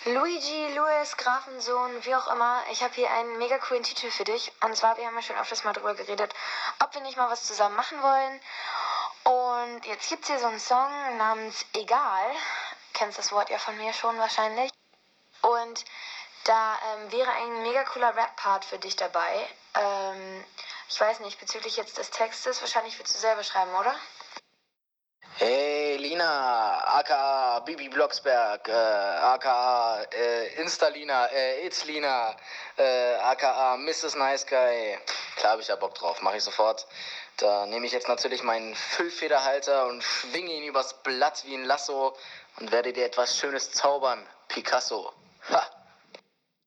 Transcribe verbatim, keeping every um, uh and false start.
Luigi, Louis, Grafensohn, wie auch immer, ich habe hier einen mega coolen Titel für dich. Und zwar, wir haben ja schon öfters mal drüber geredet, ob wir nicht mal was zusammen machen wollen. Und jetzt gibt es hier so einen Song namens Egal. Kennst das Wort ja von mir schon wahrscheinlich. Und da ähm, wäre ein mega cooler Rap-Part für dich dabei. Ähm, ich weiß nicht, bezüglich jetzt des Textes, wahrscheinlich willst du selber schreiben, oder? Hey Lina, aka Bibi Blocksberg, äh, aka äh, Instalina, äh, It's Lina, äh, aka Misses Nice Guy. Klar hab ich da Bock drauf, mache ich sofort. Da nehme ich jetzt natürlich meinen Füllfederhalter und schwinge ihn übers Blatt wie ein Lasso und werde dir etwas Schönes zaubern, Picasso. Ha!